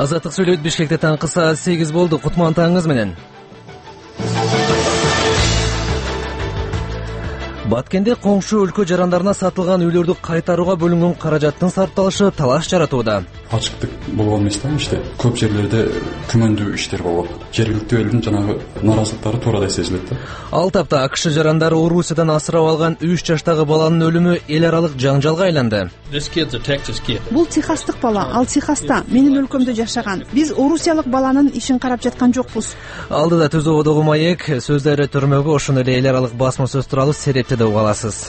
Азаттык сүйлөйт. Бишкекте таңкы саат 8 болду. Кутман таңыңыз менен. Баткенде коңшу өлкө жарандарына сатылган үйлөрдү кайтарууга бөлүнгөн каражаттын сарпталышы талаш жаратууда. Ачыктык болгон эмес да, көп жерлерде күмөндүү иштер болот. Жергиликтүү элдин жанагы наразылыктары туурадай сезилет да. Ал тапта АКШ жарандары Орусиядан асырап алган 3 жаштагы баланын өлүмү эл аралык жаңжалга айланды. Бул техастык бала, ал Техаста, менин өлкөмдө жашаган. Биз орусиялык баланын ишин карап жаткан жокпуз. Алдыда Түзөбодогу маек сөздөрү түрмөгө, ошондой эле эл аралык басма сөз тууралуу серепте деп уга аласыз.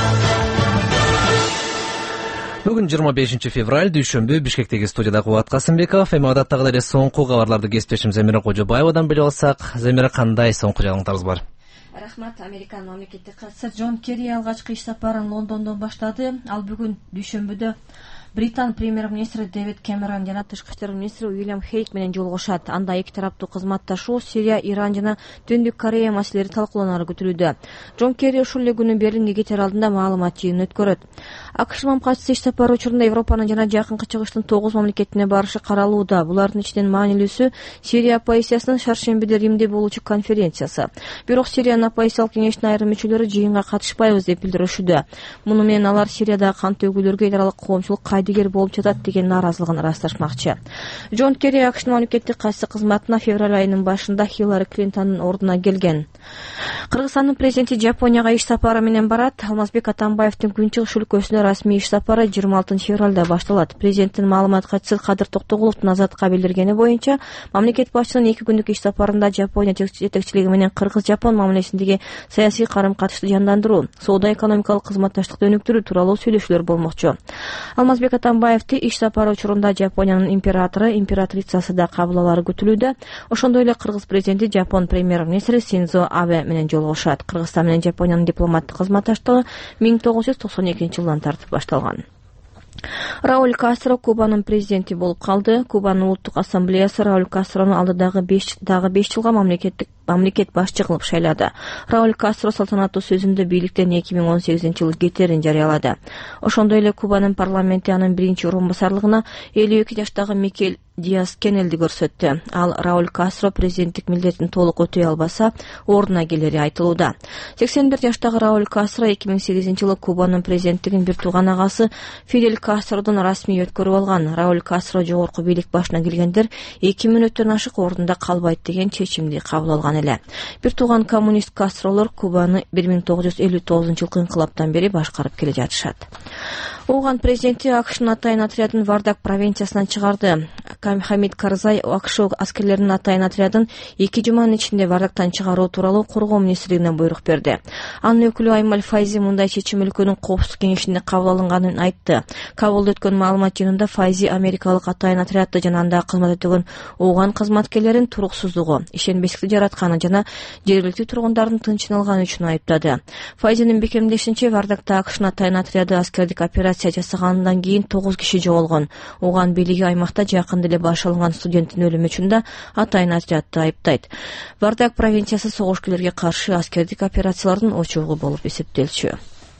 Бүгүн 25 февраль дүйшөмбү. Бишкектеги студияда Кубат Касымбеков. Эми адаттагыдай эле соңку кабарларды кесиптешим Замира Кожобаевадан билип алсак. Замира, кандай соңку жаңылыктарыбыз бар? Рахмат. Американ мамлекеттик катчысы Джон Керри алгачкы иш сапарын Лондондон баштады. Ал бүгүн дүйшөмбүдө Британ премьер-министри Дэвид Кэмерон жана тышкы иштер министри Уильям Хейк менен жолугушат. Анда эки тараптуу кызматташуу, Сирия, Иран жана Түндүк Корея маселелери талкууланары күтүлүүдө. Джон Керри ушул эле күнү Берлинге кетер алдында маалымат жыйынын өткөрөт. АКШ мамлекети иш сапары учурунда Европанын жана жакынкы чыгыштын 9 мамлекетине барышы каралууда. Булардын ичинен маанилүүсү Сирия оппозициясынын шаршембиде Римде болуучу конференциясы. Бирок Сириянын оппозициялык кеңештин айрым мүчөлөрү жыйынга катышпайбыз деп билдиришүүдө. Муну менен алар Сириядагы кан төгүүлөргө эл аралык коомчулук кайдыгер болуп жатат деген нааразылыгын ырасташмакчы. Джон Керри АКШнын мамлекеттик катчысы кызматына февраль айынын башында Хиллари Клинтондун ордуна келген. Кыргызстандын президенти Жапонияга иш сапары менен барат. Алмазбек Атамбаевдин Күнчыгыш өлкөсүнө расмий иш сапары 26 февралда башталат. Президенттин маалымат катчысы Кадыр Токтогуловдун Азатка билдиргени боюнча, мамлекет башчысынын 2 күндүк иш сапарында Жапония жетекчилиги менен кыргыз-жапон мамилесиндеги саясий карым-катышты жандандыруу, соода-экономикалык кызматташтыкты өнүктүрүү тууралуу сүйлөшүүлөр болмокчу. Алмазбек Атамбаевди иш сапары учурунда Жапониянын императору, императрицасы да кабыл алары күтүлүүдө. Ошондой эле кыргыз президенти Жапон премьер-министри Синдзо Абе менен жолугушат. Кыргызстан менен Жапониянын дипломаттык кызматташтыгы 1992-жылдан тартып башталган. Рауль Кастро Кубанын президенти болуп калды. Кубанын улуттук ассамблеясы Рауль Кастрону алдыдагы 5 жылга мамлекет башчы кылып шайлады. Рауль Кастро салтанаттуу сөзүндө бийликтен 2018-жылы кетерин жарыялады. Ошондой эле Кубанын парламенти анын биринчи орун басарлыгына 52 жаштагы Микель Диас Кенелди көрсөттү. Ал Рауль Кастро президенттик милдетин толук өтөй албаса, ордуна келери айтылууда. 81 жаштагы Рауль Кастро 2008-жылы Кубанын президенттигин бир тууган агасы Фидель Кастродон расмий өткөрүп алган. Рауль Кастро жогорку бийлик башына келгендер 2 мүнөттөн ашык ордунда калбайт деген чечимди кабыл алган эле. Бир тууган коммунист Кастролор Кубаны 1959-жылкы инкылаптан бери башкарып келе жатышат. Оған президенти АКШнын атайын отрядын Вардак провинциясынан чыгарды. Хамид Карзай АКШ аскерлеринин атайын отрядын 2 жуманын ичинде Вардактан чыгаруу тууралуу коргоо министрлигинен буйрук берди. Анын өкүлү Аймал Файзи мындай чечим өлкөнүн коопсуздук кеңешинде кабыл алынганын айтты. Кабулда өткөн маалымат жыйынында Файзи америкалык атайын отрядты жана анда кызмат өтөгөн Оған кызматкерлерин туруксуздугу, ишенбестикти жаратканы жана жергиликтүү тургундардын тынчын алганы үчүн айыптады. Файзинин бекемдешинче Вардакта АКШнын атайын отряды аскердик операция жасагандан кийин 9 киши жоголгон. Оған бийлиги аймакта жакында эле баш алынган студенттин өлүмү үчүн да атайын отрядты айыптайт. Вардак провинциясы согушкерлерге каршы аскердик операциялардын очогу болуп эсептелчү.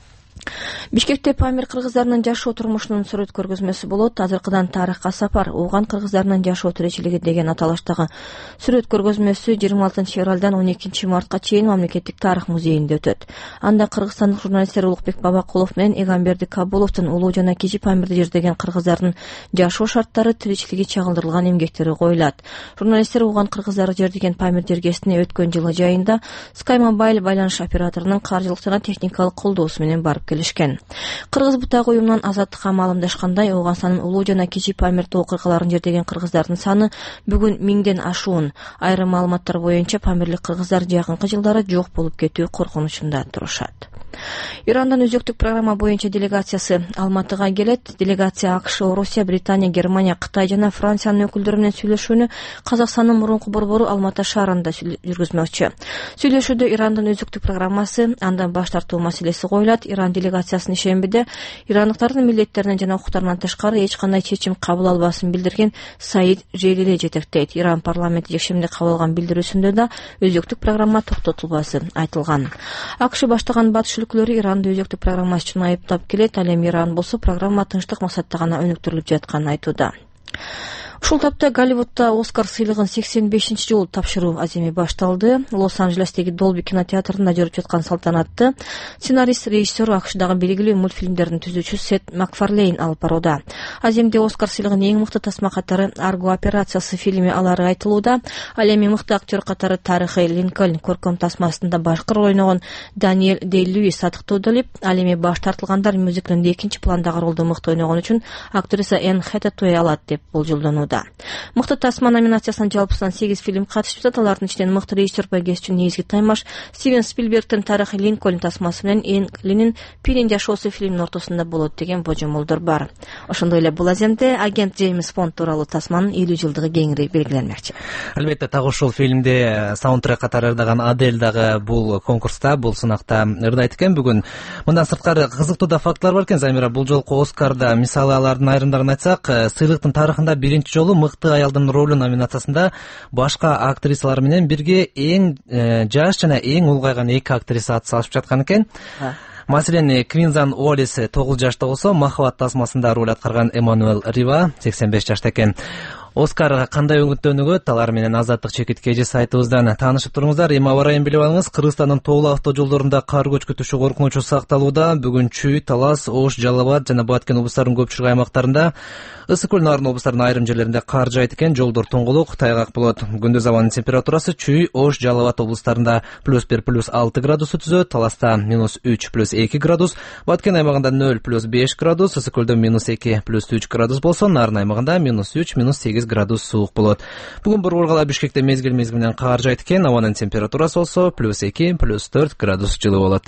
Бишкекте Памир кыргыздарынын жашоо турмушунун сүрөт көргөзмөсү болот. Азыркыдан тарыхка сапар, Оған кыргыздарынын жашоо тиричилиги деген аталыштагы сүрөт көргөзмөсү 26 февралдан 12 мартка чейин мамлекеттик тарых музейинде өтөт. Анда кыргызстандык журналисттер Улукбек Бабакулов менен Эгамберди Кабуловдун улуу жана кичи Памирди жердеген кыргыздардын жашоо шарттары, тиричилиги чагылдырылган эмгектери коюлат. Журналисттер Оған кыргыздары жердеген Памир жергесине өткөн жылы жайында Sky Mobile байланыш операторунун каржылык жана техникалык колдоосу менен барып келишкен. Кыргыз бутак уюмунан Азаттыкка маалымдашкандай, Оғанстанын улуу жана кичи Памирде окуяларын жердеген кыргыздардын саны бүгүн 1000ден ашуун. Айрым маалыматтар боюнча Памирлик кыргыздар жакынкы жылдары жок болуп кетүү коркунучунда турушат. Ирандан өзөктүк программа боюнча делегациясы Алматыга келет. Делегация АКШ, Орусия, Британия, Германия, Кытай жана Франциянын өкүлдөрү менен сүйлөшүүнү Казакстандын мурунку борбору Алматы шаарында жүргүзмөкчү. Сүйлөшүүдө Ирандын өзөктүк программасы, андан баш тартуу маселеси коюлат. Иран делегациясынын ишембиде ирандыктардын милдеттеринен жана укуктарынан тышкары эч кандай чечим кабыл албасын билдирген Саид Желили жетектейт. Иран парламенти жекшемде кабыл алган билдирүүсүндө да өзөктүк программа токтотулбасы айтылган. АКШ баштаган батыш өлкөлөрү Иранды өзөктүк программасы үчүн айыптап келет. Ал эми Иран болсо программа тынчтык максатта гана өнүктүрүлүп жатканын айтууда. Ушул тапта Голливудда Оскар сыйлыгын 85-чи жолу тапшыруу аземи башталды. Лос-Анджелестеги Долби кинотеатрында жүрүп жаткан салтанатты сценарист, режиссер, АКШдагы белгилүү мультфильмдердин түзүүчүсү Сет Макфарлейн алып барууда. Аземде Оскар сыйлыгынын эң мыкты тасма катары Арго операциясы фильми алары айтылууда. Ал эми мыкты актер катары тарыхый Линкольн көркөм тасмасында башкы роль ойногон Даниэль Дэй-Льюис сатыктоодо элек. Ал эми баш тартылгандар мюзиклинде экинчи пландагы ролду мыкты ойногон үчүн актриса Энн Хэтэуэй алат деп болжолдонууда. Мыкты тасма номинациясынан жалпысынан 8 фильм катышып жатат. Алардын ичинен мыкты режиссер байгеси үчүн негизги таймаш Стивен Спилбергдин тарыхый Линкольн тасмасы менен Энн Клинин Пирин жашоосу фильминин ортосунда болот деген божомолдор бар. Ошондой эле бул аземде агент Джеймс Бонд тууралуу тасманын 50 жылдыгы кеңири белгиленмекчи. Албетте так ушул фильмде саундтрек катары ырдаган Адель дагы бул конкурста, бул сынакта ырдайт экен. Бүгүн мындан сырткары кызыктуу да фактылар бар экен. Замира, бул жолку Оскарда мисалы алардын айрымдарын айтсак, сыйлыктын тарыхында биринчи жолу мыкты аялдын ролу номинациясында башка актрисалар менен бирге эң жаш жана эң улгайган 2 актриса ат салышып жаткан экен. Маселен, Квинзан Уоллес 9 жашта болсо, Махаббат тасмасында роль аткарган Эммануэль Рива 85 жашта экен. Оскарга кандай үмүттөнүгөт, алар менен Азаттык чекит кежи сайтыбыздан таанышып туруңуздар. Эми аба райын билип алыңыз. Кыргызстандын тоолуу автожолдорунда кар көчкүтүшү коркунучу сакталууда. Бүгүн Чүй, Талас, Ош, Жалал Абад жана Баткен облустарынын көпчүлүк аймактарында, Ысык көл, Нарын облустарынын айрым жерлеринде кар жаайт экен. Жолдор тоңголук, тайгак болот. Күндүз абанын температурасы Чүй, Ош, Жалал Абад облустарында +1 +6 градус түзөт, Таласта -3 +2 градус, Баткен аймагында 0 +5 градус, Ысык көлдө -2 +3 градус болсо, Нарын аймагында -3 -8 градус суук болот. Бүгүн Борборгала Бишкекте мезгил менен кар жаайт экен. Абанын температурасы болсо +2 +4 градус жылы болот.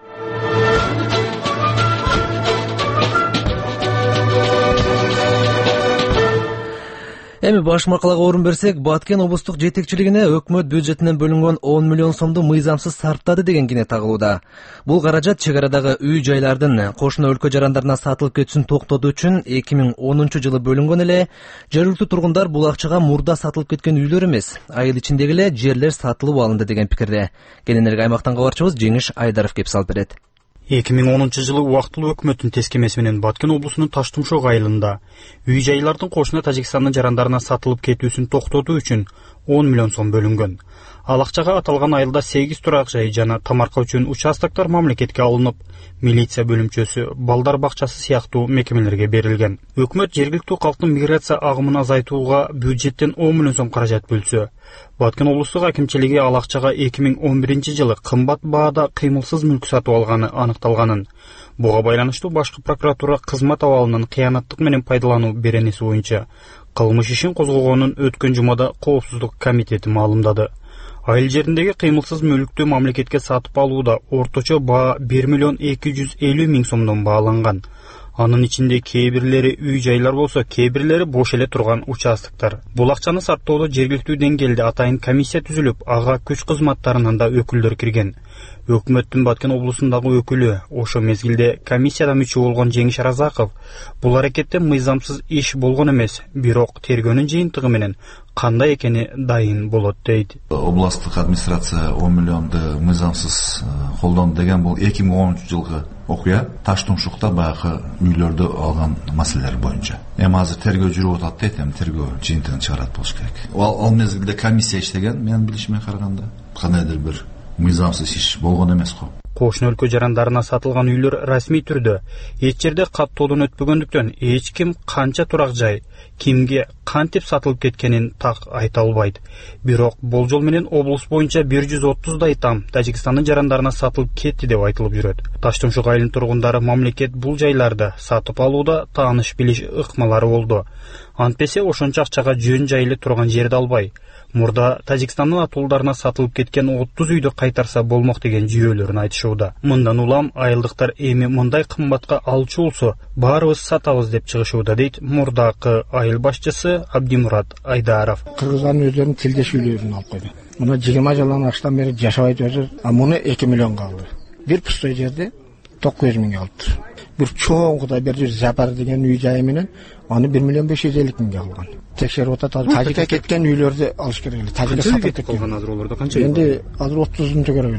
Эми баш макалага орун берсек, Баткен облустук жетекчилигине өкмөт бюджетинен бөлүнгөн 10 миллион сомду мыйзамсыз сарптады деген кине тагылууда. Бул каражат чек арадагы үй-жайлардын кошуна өлкө жарандарына сатылып кетүүсүн токтотуу үчүн 2010-жылы бөлүнгөн эле. Жергиликтүү тургундар бул акчага мурда сатылып кеткен үйлөр эмес, айыл ичиндеги эле жерлер сатылып алынды деген пикирде. Кененерги аймактан кабарчыбыз Жеңиш Айдаров кеп салып берет. 2010-жылы убактылуу өкмөттүн тескемеси менен Баткен облусунун Таштумшок айылында үй-жайлардын кошуна Тажикстандын жарандарына сатылып кетүүсүн токтотуу үчүн 10 миллион сом бөлүнгөн. Ал акчага аталган айылда 8 турак жай жана тамарка үчүн участоктор мамлекетке алынып, милиция бөлүмчөсү, балдар бакчасы сыяктуу мекемелерге берилген. Өкмөт жергиликтүү калктын миграция агымын азайтууга бюджеттен 10 миллион сом каражат бөлсө, Баткен облустук акимчилиги ал акчага 2011-жылы кымбат баада кыймылсыз мүлк сатып алганы аныкталганын. Буга байланыштуу башкы прокуратура кызмат абалынын кыянаттык менен пайдалануу беренеси боюнча кылмыш ишин козгогонун өткөн жумада Коопсуздук комитети маалымдады. Айыл жериндеги кыймылсыз мүлктү мамлекетке сатып алууда орточо баа 1 миллион 250 миң сомдон бааланган. Анын ичинде кээ бирлери үй-жайлар болсо, кээ бирлери бош эле турган участоктор. Бул акчаны сарптоодо жергиликтүү деңгээлде атайын комиссия түзүлүп, ага күч кызматтарынан да өкүлдөр кирген. Өкмөттүн Баткен облусундагы өкүлү, ошо мезгилде комиссияда мүчө болгон Жеңиш Разаков, бул аракетте мыйзамсыз иш болгон эмес, бирок тергөөнүн жыйынтыгы менен кандай экени дайын болот дейт. Областтык администрация 10 миллионду мыйзамсыз колдонду деген бул 2010-жылгы окуя. Таштумшукта баягы үйлөрдү алган маселелер боюнча. Эми азыр тергөө жүрүп атат дейт, эми тергөө жыйынтыгын чыгарат болуш керек. Ал мезгилде комиссия иштеген, менин билишиме караганда кандайдыр бир мыйзамсыз иш болгон эмес го. Кошуна өлкө жарандарына сатылган үйлөр расмий түрдө эч жерде каттоодон өтпөгөндүктөн эч ким канча турак жай, кимге кантип сатылып кеткенин так айта албайт. Бирок болжол менен облус боюнча 130дай там Тажикстандын жарандарына сатылып кетти деп айтылып жүрөт. Таштумшок айылынын тургундары мамлекет бул жайларды сатып алууда тааныш билиш ыкмалары болду. Антпесе ошончо акчага жөн жайлы турган жерди албай, мурда Тажикстандын атуулдарына сатылып кеткен 30 үйдү кайтарса болмок деген жүйөлөрүн айтышууда. Мындан улам айылдыктар эми мындай кымбатка алчу болсо баарыбыз сатабыз деп чыгышууда дейт мурдакы айыл башчысы Абдимурат Айдаров. Кыргыздардын өздөрүнүн тилдеш үйлөрүн алып койду. Муну 20 жылдан аштан бери жашабайт өзү, а муну 2 миллионго алды. Бир пустой жерде 900 миңге алыптыр. Бир чоң Кудай берди Запар деген үй жайы менен аны 1 миллион 550 миңге алган. Текшерип атат. Тажикка кеткен үйлөрдү алыш керек эле. Тажикка сатып кеткен. Азыр олордо канча үй? Энди азыр 30-ун төгөрөгүдө.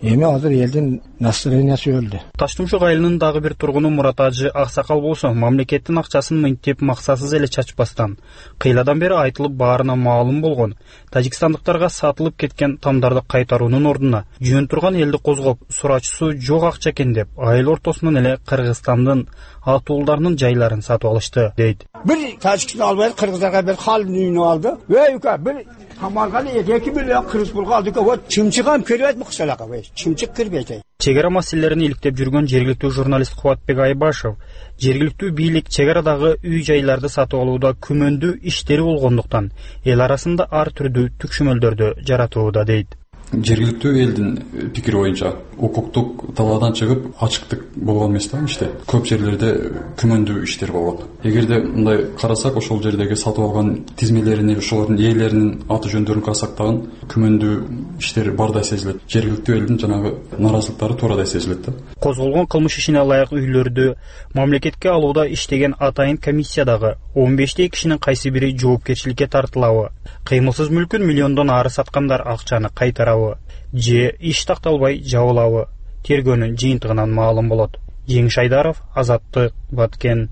Эми азыр элдин настроениясы өлдү. Таштумшук айылынын дагы бир тургуну Мурат Ажы Аксакал болсо, мамлекеттин акчасын мынтип максатсыз эле чачпастан, кыйладан бери айтылып баарына маалым болгон тажикстандыктарга сатылып кеткен тамдарды кайтаруунун ордуна жөн турган элди козгоп, сурачысу жок акча экен деп, айыл ортосунан эле Кыргызстандын атуулдарынын жайларын сатып алышты, дейт. Bir Tacikistan almayı Kırgızlarga bir halini üyünü aldı. Ve yukarı bir Hamalgan 2 milyon Kırgız pulga aldı ki o çimçikam körüyet mi kısalaka be? Çimçik kırbeyte. Чегара маселелерин иликтеп жүргөн жергиликтүү журналист Кубатбек Айбашев жергиликтүү бийлик чегарадагы үй-жайларды сатып алууда күмөндүү иштери болгондуктан эл арасында ар түрдүү түкшүмөлдөрдү жаратууда, дейт. Жергиликтүү элдин пикири боюнча укуктук талаадан чыгып ачыктык болгон эмес да, көп жерлерде күмөндүү иштер болот. Эгерде мындай карасак, ошол жердеги сатып алган тизмелерин, ошолордун ээлеринин аты жөндөрүн карасак дагы күмөндүү иштер бардай сезилет. Жергиликтүү элдин жанагы наразылыктары туурадай сезилет да. Козголгон кылмыш ишине ылайык үйлөрдү мамлекетке алууда иштеген атайын комиссиядагы 15 кишинин кайсы бири жоопкерчиликке тартылабы, кыймылсыз мүлкүн миллиондон ары саткандар акчаны кайтарабы же иш такталбай жабылабы тергөөнүн жыйынтыгынан маалым болот. Жеңиш Айдаров, Азаттык, Баткен.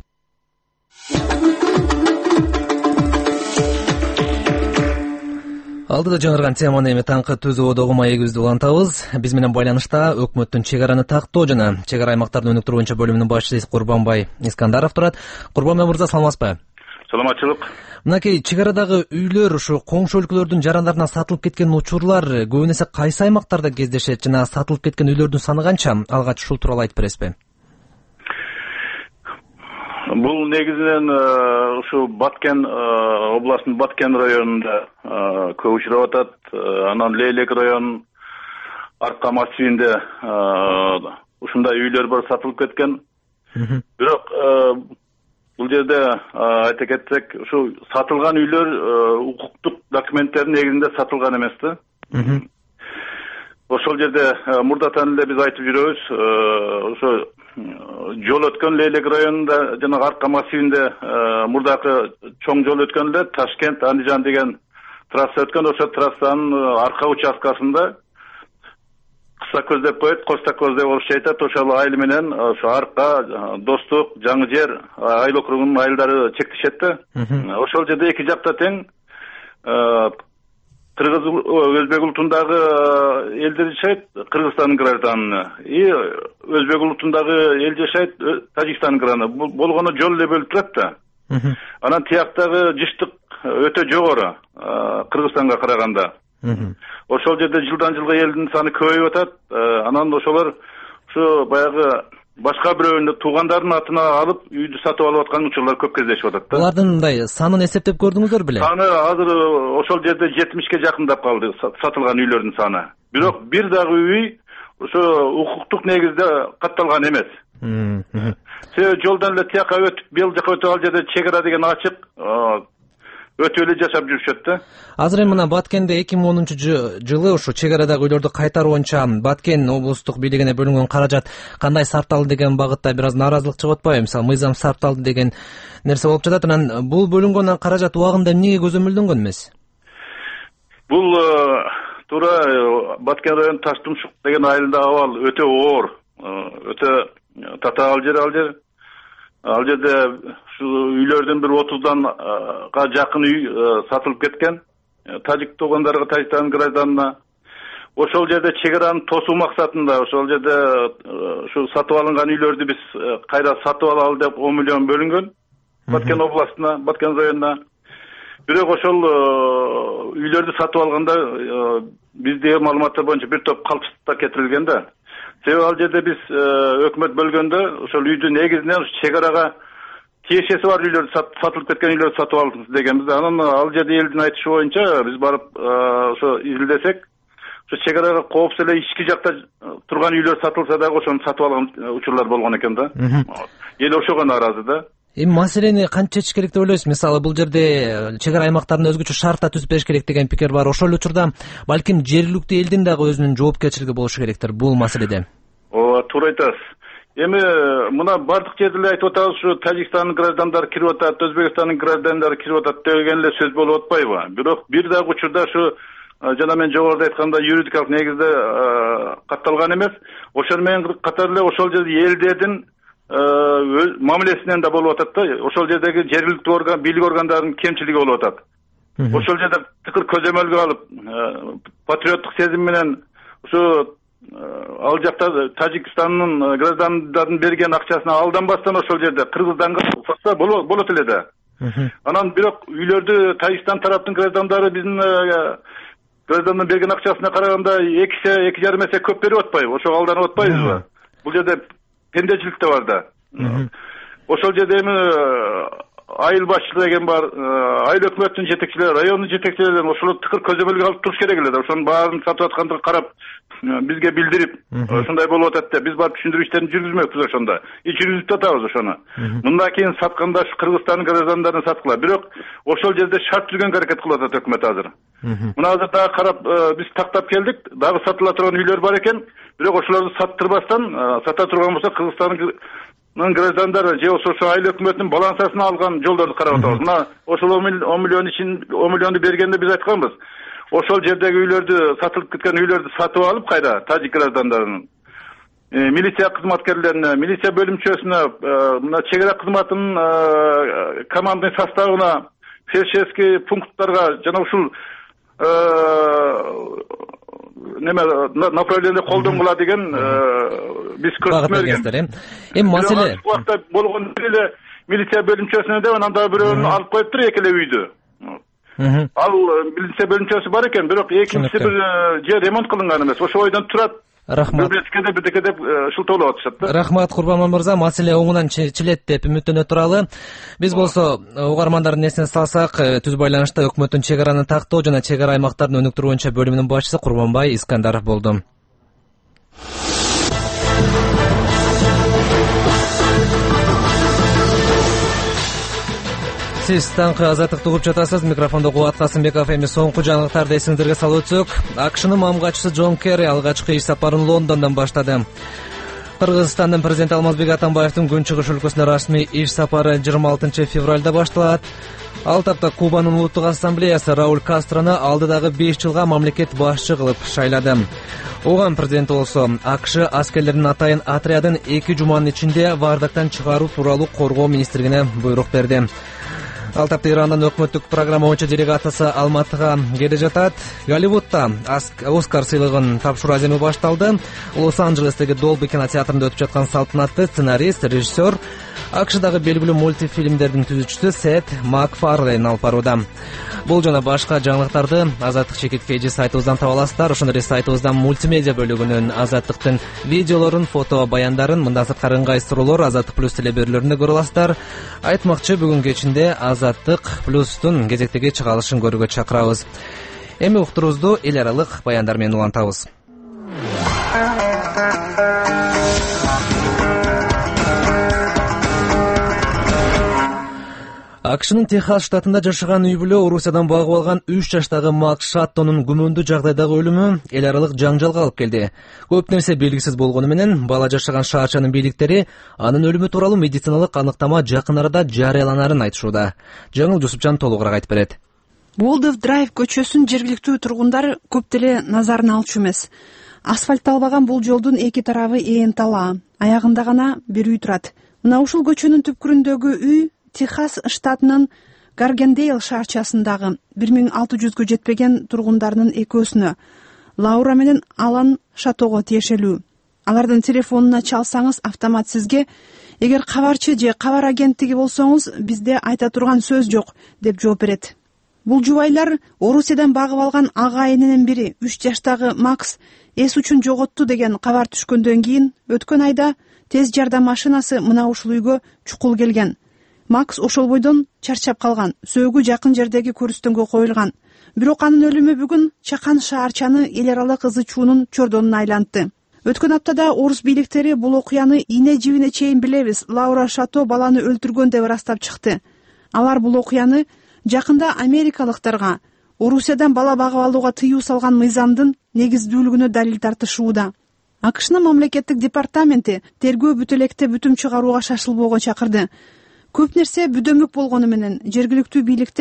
Алдыда жаңырган теманы эми таңкы түзүүдөгү маегибизди улантабыз. Биз менен байланышта өкмөттүн чек араны тактоо жана чек ара аймактардын өнүктүрүү боюнча бөлүмүнүн башчысы Курбанбай Искандаров турат. Курбанбай мырза, саламатсызбы? Саламатчылык. Мынакей чек арадагы үйлөр ушу коңшу өлкөлөрдүн жарандарына сатылып кеткен учурлар көбүн эсе кайсы аймактарда кездешет жана сатылып кеткен үйлөрдүн саны канча? Алгач ушул тууралуу айтып бересизби? Бул негизинен ушу Баткен областынын Баткен районунда көп учурап атат. Анан Лейлек районунун Арка массивинде ушундай үйлөр бар сатылып кеткен. Бирок бул жерде айта кетсек, ушу сатылган үйлөр укуктук документтердин негизинде сатылган эмес да. Ошол жерде мурдатан эле биз айтып жүрөбүз, ошо жол өткөн Лейлек районунда жана Арка массивинде мурдакы чоң жол өткөн эле Ташкент Андижан деген трасса өткөн. Ошо трассанын арка участкасында кыса көз деп коет, коста көз деп айтат. Ошол айыл менен ошо Арка, Достук, Жаңы Жер айыл округунун айылдары чектешет да. Ошол жерде эки жакта тең Кыргыз өзбек улутундагы элдер жашайт, Кыргызстандын гражданы, и өзбек улутундагы эл жашайт, Тажикстандын гражданы. Болгону жол эле бөлүп турат да. Анан тияктагы жыштык өтө жогору Кыргызстанга караганда. Ошол жерде жылдан жылга элдин саны көбөйүп атат. Анан ошолор ушу баягы башка бирөөнү туугандардын атына алып үйдү сатып алып аткан учурлар көп кездешип атат да. Булардын мындай санын эсептеп көрдүңүздөр беле? Саны азыр ошол жерде 70ке жакындап калды сатылган үйлөрдүн саны. Бирок бир дагы үй ошо укуктук негизде катталган эмес. Себеби жолдон эле тияка өтүп, бел жака өтүп ал жерде чек ара деген ачык өтө эле жашап жүрүшөт да. Азыр эми мына Баткенде 2010-жылы ушу чек арадагы үйлөрдү кайтаруу боюнча Баткен облустук бийлигине бөлүнгөн каражат кандай сарпталды деген багытта бир аз нааразылык чыгып атпайбы? Мисалы, мыйзам сарпталды деген нерсе болуп жатат. Анан бул бөлүнгөн каражат убагында эмнеге көзөмөлдөнгөн эмес? Бул туура Баткен району Таштумшук деген айылдагы абал өтө оор, өтө татаал жер. Ал жерде ушу үйлөрдүн бир 30га жакын үй сатылып кеткен. Тажик туугандарга, Тажикстандын гражданына. Ошол жерде чек араны тосуу максатында ошол жерде ушу сатып алынган үйлөрдү биз кайра сатып алалы деп 10 миллион бөлүнгөн Баткен областына, Баткен районуна. Бирок ошол үйлөрдү сатып алганда биздеги маалыматтар боюнча бир топ калпсыздыкка кетирилген да. Себеби ал жерде биз өкмөт бөлгөндө ошол үйдү негизинен чек арага тиешеси бар үйлөрдү сатылып кеткен үйлөрдү сатып алыңыз дегенбиз. Анан ал жерде элдин айтышы боюнча биз барып ошо изилдесек, ошо чек арага коопсуз эле ички жакта турган үйлөр сатылса дагы ошону сатып алган учурлар болгон экен да. Эл ошого нааразы да. Эми маселени кантип чечиш керек деп ойлойсуз? Мисалы, бул жерде чек ара аймактарында өзгөчө шарттар түзүп бериш керек деген пикир бар. Ошол учурда балким жергиликтүү элдин дагы өзүнүн жоопкерчилиги болушу керектир бул маселеде. Ооба, туура айтасыз. Эми мына бардык жерде эле айтып атабыз, ушу Тажикстандын граждандары кирип атат, Өзбекстандын граждандары кирип атат деген эле сөз болуп атпайбы? Бирок бир дагы учурда ушу жана мен жогоруда айтканда юридикалык негизде катталган эмес. Ошол менен катар эле ошол жерде элдердин мамилесинен да болуп атат да. Ошол жердеги жергиликтүү бийлик органдарынын кемчилиги болуп атат. Ошол жерде тыкыр көзөмөлгө алып, патриоттук сезим менен ушу ал жакта Тажикстандын граждандарын берген акчасына алданбастан ошол жерде Кыргызстанга сатса болот эле да. Анан бирок үйлөрдү Тажикстан тараптын граждандары биздин граждандын берген акчасына караганда 2,5 эсе көп берип атпайбы? Ошого алданып атпайбызбы? Бул жерде пендечилик да бар да. Ошол жерде эми айыл башчылары деген бар, айыл өкмөттүн жетекчилери, райондун жетекчилери ошол тыкыр көзөмөлгө алып туруш керек эле да. Ошонун баарын сатып аткандыгын карап бизге билдирип, ошондой болуп атат да. Биз барып түшүндүрүү иштерин жүргүзмөкпүз ошондо. Жүргүзүп атабыз ошону. Мындан кийин сатканда Кыргызстандын граждандарын саткыла. Бирок ошол жерде шарт түзгөнгө аракет кылып атат өкмөт азыр. Мына азыр дагы карап биз тактап келдик. Дагы сатыла турган үйлөр бар экен. Бирок ошолорду саттырбастан, сата турган болсо Кыргызстандын граждандары же ошо айыл өкмөтүнүн балансасына алган жолдорду карап атабыз. Мына ошол 10 миллионду бергенде биз айтканбыз. Ошол жердеги үйлөрдү, сатылып кеткен үйлөрдү сатып алып кайра тажик граждандарынын милиция кызматкерлерине, милиция бөлүмчөсүнө, мына чек ара кызматынын командный составына, фельдшерский пункттарга жана ушул направление колдонгула деген биз көрсөтмөгөн. Эми маселе убакта болгон эле милиция бөлүмчөсүнө деп анан дагы бирөөнү алып коюптур экеле үйдү. Ал милиция бөлүмчөсү бар экен, бирок экинчиси бир же ремонт кылынган эмес. Ошо ойдон турат. Рахмат. Бирдеке деп шылтоолоп атышат да. Рахмат Курбанман мырза, маселе оңунан чилет деп үмүттөнө туралы. Биз болсо угармандардын эсине салсак, түз байланышта өкмөттүн чек араны тактоо жана чек ара аймактарын өнүктүрүү боюнча бөлүмүнүн башчысы Курманбай Искандаров болду. Сиз таңкы азаттыкты угуп жатасыз. Микрофондо Кубат Касымбеков. Эми соңку жаңылыктарды эсиңиздерге салып өтсөк, АКШнын мамгатчысы Джон Керри алгачкы иш сапарын Лондондон баштады. Кыргызстандын президенти Алмазбек Атамбаевдин Күнчыгыш өлкөсүнө расмий иш сапары 26 февралда башталат. Ал тапта Кубанын улуттук ассамблеясы Рауль Кастрону алдыдагы 5 жылга мамлекет башчы кылып шайлады. Оган президент болсо АКШ аскерлеринин атайын отрядын 2 жуманын ичинде Вардактан чыгаруу тууралуу коргоо министрлигине буйрук берди. Ал тапта Ирандын өкмөттүк программа боюнча делегациясы Алматыга келе жатат. Голливудда Оскар сыйлыгын тапшыруу аземи башталды. Лос-Анджелестеги Долби кинотеатрында өтүп жаткан салтанатты сценарист, режиссер, АКШдагы белгилүү мультифильмдердин түзүүчүсү Сет Макфарлейн алып барууда. Бул жана башка жаңылыктарды Азаттык чекит эжи сайтыбыздан таба аласыздар. Ошондой эле сайтыбыздан мультимедиа бөлүгүнөн Азаттыктын видеолорун, фото баяндарын, мындан сырткары ыңгай суроолор Азаттык плюс телеберүүлөрүндө көрө аласыздар. Айтмакчы, бүгүн кечинде Азаттык плюстун кезектеги чыгарылышын көрүүгө чакырабыз. Эми уктуруубузду эл аралык баяндар менен улантабыз. АКШнын Техас штатында жашаган үй бүлө Орусиядан багып алган 3 жаштагы Макс Шаттонун күмөндүү жагдайдагы өлүмү эл аралык жаңжалга алып келди. Көп нерсе белгисиз болгону менен бала жашаган шаарчанын бийликтери анын өлүмү тууралуу медициналык аныктама жакын арада жарыяланарын айтышууда. Жаңыл Жусупжан толугураак айтып берет. Болдов Драйв көчөсүн жергиликтүү тургундар көп деле назарына алчу эмес. Асфальтталбаган бул жолдун эки тарабы ээн талаа, аягында гана бир үй турат. Мына ушул көчөнүн түпкүрүндөгү үй Техас штатынын Гаргендейл шаарчасындагы 1600гө жетпеген тургундарынын экөөсүнө, Лаура менен Алан Шатого тиешелүү. Алардын телефонуна чалсаңыз автомат сизге эгер кабарчы же кабар агенттиги болсоңуз бизде айта турган сөз жок деп жооп берет. Бул жубайлар Орусиядан багып алган агайынынын бири 3 жаштагы Макс эс учун жоготту деген кабар түшкөндөн кийин өткөн айда тез жардам машинасы мына ушул үйгө чукул келген. Макс ошол бойдон чарчап калган, сөөгү жакын жердеги көрүстөнгө коюлган. Бирок анын өлүмү бүгүн чакан шаарчаны эл аралык ызы чуунун чордонуна айлантты. Өткөн аптада орус бийликтери бул окуяны ийне жибине чейин билебиз, Лаура Шато баланы өлтүргөн деп ырастап чыкты. Алар бул окуяны жакында америкалыктарга Орусиядан бала багып алууга тыюу салган мыйзамдын негиздүүлүгүнө далил тартышууда. АКШнын мамлекеттик департаменти тергөө бүт электе бүтүм чыгарууга шашылбоого чакырды. Көп нерсе бүдөмүк болгону менен жергиликтүү бийликтер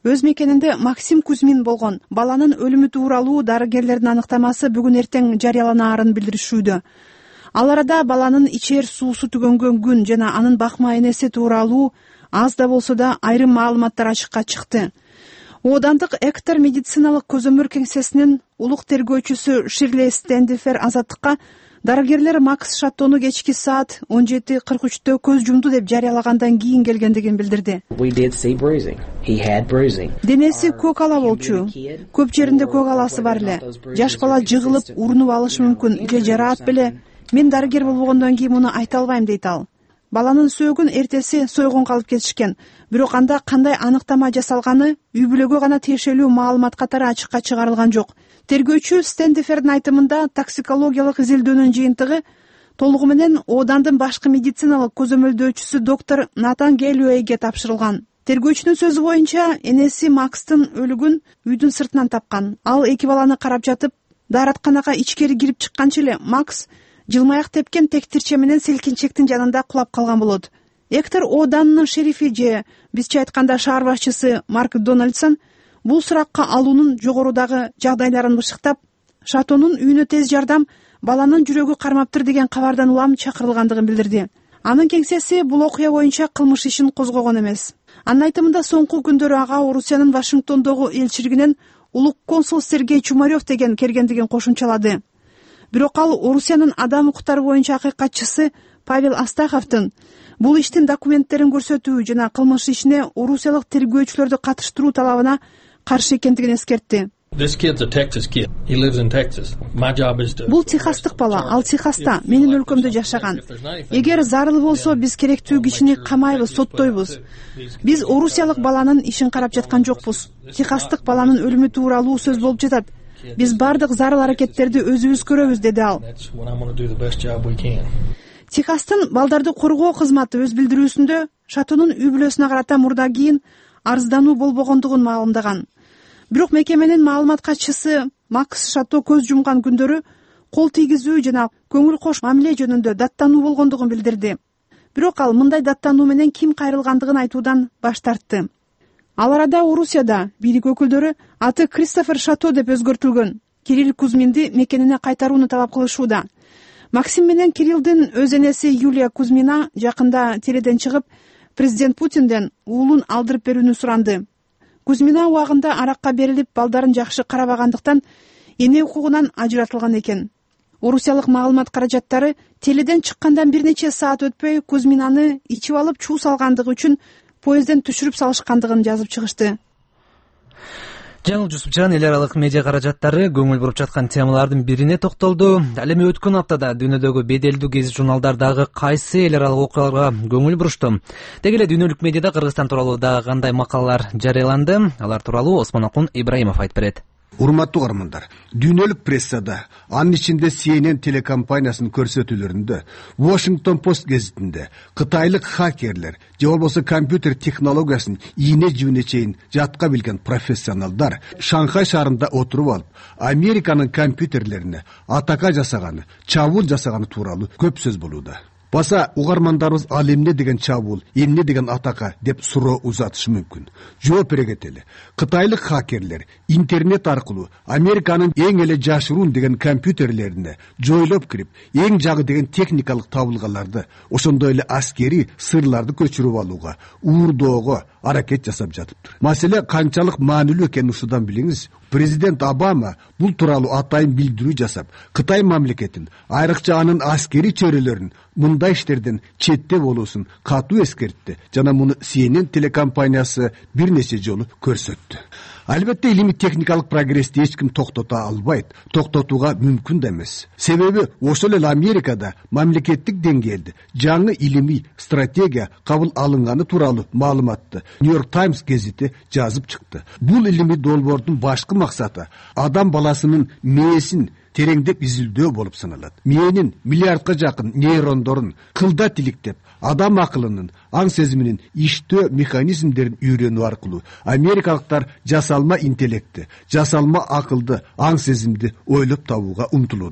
өз мекенинде Максим Кузьмин болгон. Баланын өлүмү тууралуу дарыгерлердин аныктамасы бүгүн эртең жарыяланаарын билдиришүүдө. Ал арада баланын ичер суусу түгөнгөн күн жана анын бакма энеси тууралуу аз да болсо да айрым маалыматтар ачыкка чыкты. Оодандык Эктор медициналык көзөмөр кеңсесинин улук тергөөчүсү Ширли Стендифер азаттыкка дарыгерлер Макс Шатону кечки саат 17:43 көз жумду деп жарыялагандан кийин келгендигин билдирди. Денеси көк ала болчу. Көп жеринде көк аласы бар эле. Жаш бала жыгылып, урунуп алышы мүмкүн же жараат беле. Мен дарыгер болбогондон кийин муну айта албайм дейт ал. Баланын сөөгүн эртеси сойгонго алып кетишкен. Бирок анда кандай аныктама жасалганы үй бүлөгө гана тиешелүү маалымат катары ачыкка чыгарылган жок. Тергөөчү Стендифердин айтымында токсикологиялык изилдөөнүн жыйынтыгы толугу менен оодандын башкы медициналык көзөмөлдөөчүсү доктор Натан Гелюэйге тапшырылган. Тергөөчүнүн сөзү боюнча энеси Макстын өлүгүн үйдүн сыртынан тапкан. Ал эки баланы карап жатып, дааратканага ичкери кирип чыкканча эле Макс жылмаяк тепкен тектирче менен селкинчектин жанында кулап калган болот. Эктор ооданынын шерифи же бизче айтканда шаар башчысы Марк Дональдсон бул суракка алуунун жогорудагы жагдайларын бышыктап, Шатонун үйүнө тез жардам, баланын жүрөгү кармаптыр деген кабардан улам чакырылгандыгын билдирди. Анын кеңсеси бул окуя боюнча кылмыш ишин козгогон эмес. Анын айтымында соңку күндөрү ага Орусиянын Вашингтондогу элчилигинен улук консул Сергей Чумарев деген келгендигин кошумчалады. Бирок ал Орусиянын адам укуктары боюнча акыйкатчысы Павел Астаховдун бул иштин документтерин көрсөтүү жана кылмыш ишине орусиялык тергөөчүлөрдү катыштыруу талабына каршы экендигин эскертти. Бул Техастык бала, ал Техаста, менин өлкөмдө жашаган. Эгер зарыл болсо, биз керектүү кишини камайбыз, соттойбуз. Биз орусиялык баланын ишин карап жаткан жокпуз. Техастык баланын өлүмү тууралуу сөз болуп жатат. Биз бардык зарыл аракеттерди өзүбүз көрөбүз, деди ал. Техастын балдарды коргоо кызматы өз билдирүүсүндө Шатонун үй бүлөсүнө карата мурда кийин арыздануу болбогондугун маалымдаган. Бирок мекеменин маалымат катчысы Макс Шато көз жумган күндөрү кол тийгизүү жана көңүл кош мамиле жөнүндө даттануу болгондугун билдирди. Бирок ал мындай даттануу менен ким кайрылгандыгын айтуудан баш тартты. Ал арада Орусияда бийлик өкүлдөрү аты Кристофер Шато деп өзгөртүлгөн Кирилл Кузьминди мекенине кайтарууну талап кылышууда. Максим менен Кириллдин өз энеси Юлия Кузьмина жакында теледен чыгып, президент Путинден уулун алдырып берүүнү суранды. Кузьмина убагында аракка берилип, балдарын жакшы карабагандыктан эне укугунан ажыратылган экен. Орусиялык маалымат каражаттары теледен чыккандан бир нече саат өтпөй Кузьминаны ичип алып чуу салгандыгы үчүн поездден түшүрүп салышкандыгын жазып чыгышты. Жаңыл Жусупжан эл аралык медиа каражаттары көңүл буруп жаткан темалардын бирине токтолду. Ал эми өткөн аптада дүйнөдөгү беделдүү гезит журналдардагы кайсы эл аралык окуяларга көңүл бурушту? Деги эле дүйнөлүк медиада Кыргызстан тууралуу дагы кандай макалалар жарыяланды? Алар тууралуу Осмонокун Ибраимов айтып берет. Урматтуу угармандар, дүйнөлүк прессада, анын ичинде CNN телекомпаниясынын көрсөтүүлөрүндө, Washington Post гезитинде кытайлык хакерлер же болбосо компьютер технологиясын ийне жибине чейин жатка билген профессионалдар Шанхай шаарында отуруп алып, Американын компьютерлерине атака жасаганы, чабуул жасаганы тууралуу көп сөз болууда. Баса угармандарыбыз ал эмне деген чабуул, эмне деген атака деп суроо узатышы мүмкүн. Жооп бере кетели. Кытайлык хакерлер интернет аркылуу Американын эң эле жашыруун деген компьютерлерине жойлоп кирип, эң жагы деген техникалык табылгаларды, ошондой эле аскери сырларды көчүрүп алууга, уурдоого аракет жасап жатыптыр. Маселе канчалык маанилүү экенин ушудан билиңиз. Президент Обама бул тууралуу атайын билдирүү жасап, Кытай мамлекетин, айрыкча анын аскери чөйрөлөрүн мындай иштерден четте болуусун катуу эскертти жана муну CNN телекомпаниясы бир нече жолу көрсөттү. Албетте илимий техникалык прогрессти эч ким токтото албайт, токтотууга мүмкүн да эмес. Себеби ошол эле Америкада мамлекеттик деңгээлде жаңы илимий стратегия кабыл алынганы тууралуу маалыматты New York Times гезити жазып чыкты. Бул илимий долбоордун башкы максаты адам баласынын мээсин тереңдеп изилдөө болуп саналат. Мээнин миллиардка жакын нейрондорун кылда тиликтеп, адам акылынын, аң сезиминин иштөө механизмдерин үйрөнүү аркылуу америкалыктар жасалма интеллектти, жасалма акылды, аң сезимди ойлоп табууга умтулууда.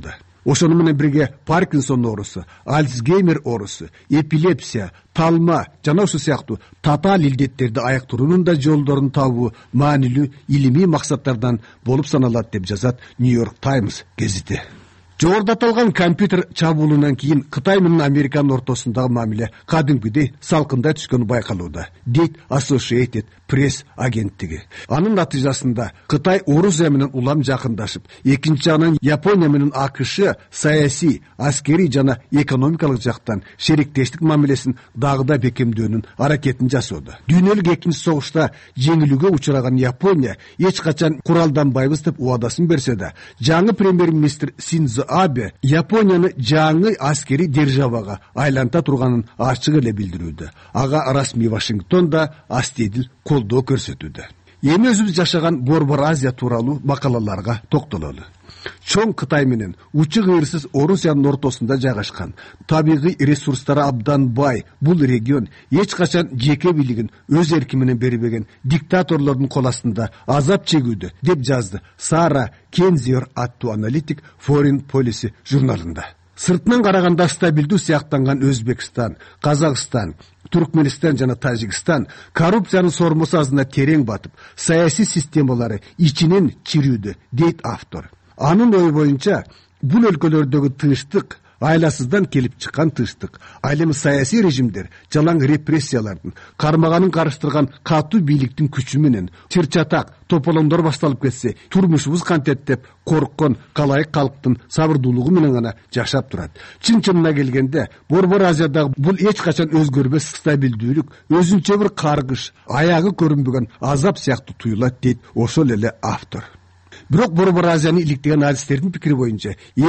Ошону менен бирге Паркинсон оорусу, Альцгеймер оорусу, эпилепсия, талма жана ошол сыяктуу татаал илдеттерди айыктыруунун да жолдорун табуу маанилүү илимий максаттардан болуп саналат деп жазат Нью-Йорк Таймс гезити. Жогоруда аталган компьютер чабуулунан кийин Кытай менен Американын ортосундагы мамиле кадимкидей салкындай түшкөнү байкалууда, дейт Associated Press агенттиги. Анын натыйжасында Кытай Орусия менен улам жакындашып, экинчи жагынан Япония менен АКШ саясий, аскерий жана экономикалык жактан шериктештик мамилесин дагы да бекемдөөнүн аракетин жасоодо. Дүйнөлүк экинчи согушта жеңилүүгө учураган Япония эч качан куралданбайбыз деп убадасын берсе да, жаңы премьер-министр Синдзо Абе Японияны жаңы аскерий державага айланта турганын ачык эле билдирүүдө. Ага расмий Вашингтон да астедил колдоо көрсөтүүдө. Эми өзүбүз жашаган Борбор Азия тууралуу макалаларга токтололу. Чоң Кытай менен учук ырсыз Орусиянын ортосунда жайгашкан, табигый ресурстары абдан бай бул регион эч качан жеке бийлигин өз эрки менен бербеген диктаторлордун кол астында азап чегүүдө, деп жазды Сара Кензиор аттуу аналитик Foreign Policy журналында. Сыртынан караганда стабилдүү сыяктанган Өзбекстан, Казакстан, Түркменистан жана Тажикстан коррупциянын сормосазына терең батып, саясий системалары ичинен чирүүдө, дейт автор. Анын ою боюнча, бул өлкөлөрдөгү тынчтык айласыздан келип чыккан тынчтык, ал эми саясий режимдер жалаң репрессиялардын, кармаганын карыштырган катуу бийликтин күчү менен чыр-чатак, тополоңдор башталып кетсе, турмушубуз кантет деп корккон калайык калктын сабырдуулугу менен гана жашап турат. Чын-чынына келгенде, Борбор Азиядагы бул эч качан өзгөрбөс стабилдүүлүк, өзүнчө бир каргыш, аягы көрүнбөгөн азап сыяктуу туюлат, дейт ошол эле автор. Бирок Борбор Азияны иликтеген адистердин пикири боюнча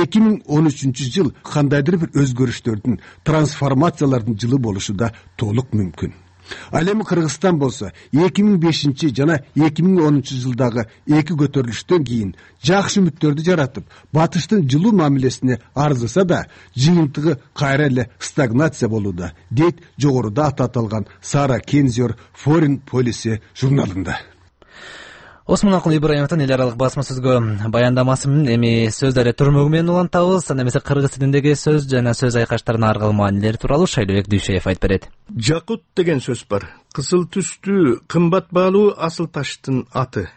2013-жыл кандайдыр бир өзгөрүштөрдүн, трансформациялардын жылы болушу да толук мүмкүн. Ал эми Кыргызстан болсо 2005 жана 2010 жылдагы эки көтөрүлүштөн кийин жакшы үмүттөрдү жаратып, батыштын жылуу мамилесине арзыса да, жыйынтыгы кайра эле стагнация болууда, дейт жогоруда аталган Сара Кензиор Foreign Policy журналында. Осмонакул Ибраимовдун эл аралык басма сөзгө баяндамасы менен эми сөз даре түрмөгү менен улантабыз. Анда эмесе кыргыз тилиндеги сөз жана сөз айкаштарынын ар кыл маанилери тууралуу Шайлообек Дүйшеев айтып берет. Жакут деген сөз бар. Кызыл түстүү, кымбат баалуу асыл таштын аты.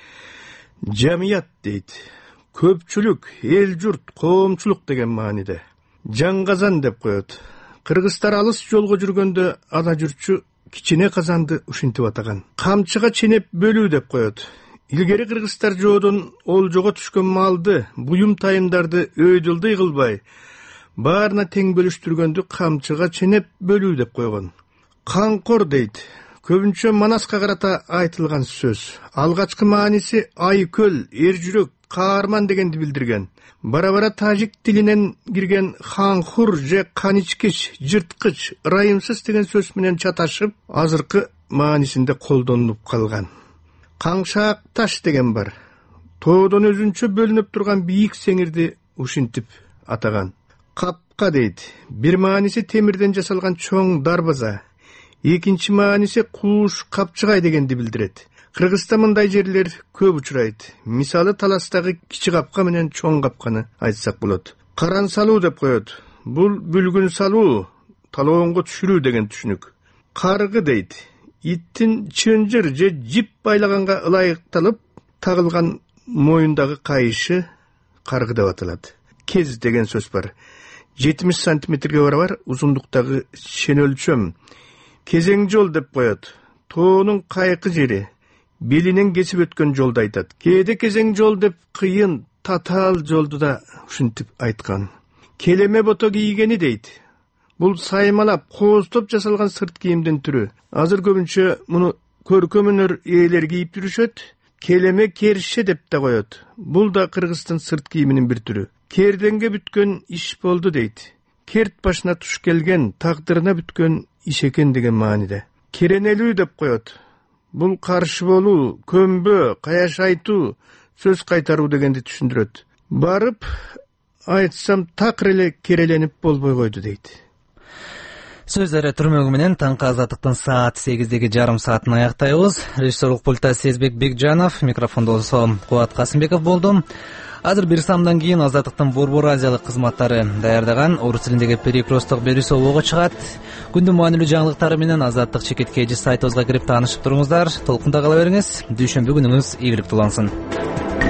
Жамият дейт. Көпчүлүк, эл журт, коомчулук деген мааниде. Жаңгазан деп коет. Кыргыздар алыс жолго жүргөндө ала жүрчү кичине казанды ушинтип атаган. Камчыга ченеп бөлүү деп коет. Илгери кыргыздар жоодон олжого түшкөн малды, буюм тайымдарды өйдүлдүй кылбай, баарына тең бөлүштүргөндү камчыга ченеп бөлүү деп койгон. Канкор дейт. Көбүнчө Манаска карата айтылган сөз. Алгачкы мааниси айкөл, эр жүрөк, каарман дегенди билдирген. Бара-бара тажик тилинен кирген ханхур же каничкич, жырткыч, ырайымсыз деген сөз менен чаташып, азыркы маанисинде колдонулуп калган. Каңшаак таш деген бар. Тоодон өзүнчө бөлүнүп турган бийик сеңирди ушинтип атаган. Капка дейт. Бир мааниси темирден жасалган чоң дарбаза. Экинчи мааниси кууш, капчыгай дегенди билдирет. Кыргызда мындай жерлер көп учурайт. Мисалы Таластагы кичи капка менен чоң капканы айтсак болот. Каран салуу деп коет. Бул бүлгүн салуу, талоонго түшүрүү деген түшүнүк. Каргы дейт. Иттин чынжыр же жип байлаганга ылайыкталып тагылган моюндагы кайышы каргы деп аталат. Кез деген сөз бар. 70 сантиметрге барабар узундуктагы шен өлчөм. Кезең жол деп коет. Тоонун кайкы жери, белинен кесип өткөн жолду айтат. Кээде кезең жол деп кыйын, татаал жолду да ушинтип айткан. Келеме бото кийгени дейт. Бул саймалап, кооздоп жасалган сырт кийимдин түрү. Азыр көбүнчө муну көркөм өнөр ээлери кийип жүрүшөт. Келеме керше деп да коет. Бул да Кыргыздын сырт кийиминин бир түрү. Керденге бүткөн иш болду дейт. Керт башына туш келген, тагдырына бүткөн иш экен деген мааниде. Керенелүү деп коет. Бул каршы болуу, көмбө, каяш айтуу, сөз кайтаруу дегенди түшүндүрөт. Барып айтсам такыр эле кереленип болбой койду дейт. Сөздөрү түрмөгү менен таңкы азаттыктын саат 8-деги жарым саатын аяктайбыз. Режиссерлук пультта Сезбек Бекжанов, микрофондо болсо Кубат Касымбеков болду. Азыр бир самдан кийин Азаттыктын Борбор Азиялык кызматтары даярдаган орус тилиндеги перекресток берүүсү ого чыгат. Күндүн маанилүү жаңылыктары менен Азаттык чекит KG сайтыбызга кирип таанышып туруңуздар. Толкунда кала бериңиз. Дүйшөмбү күнүңүз ийгиликтүү улансын.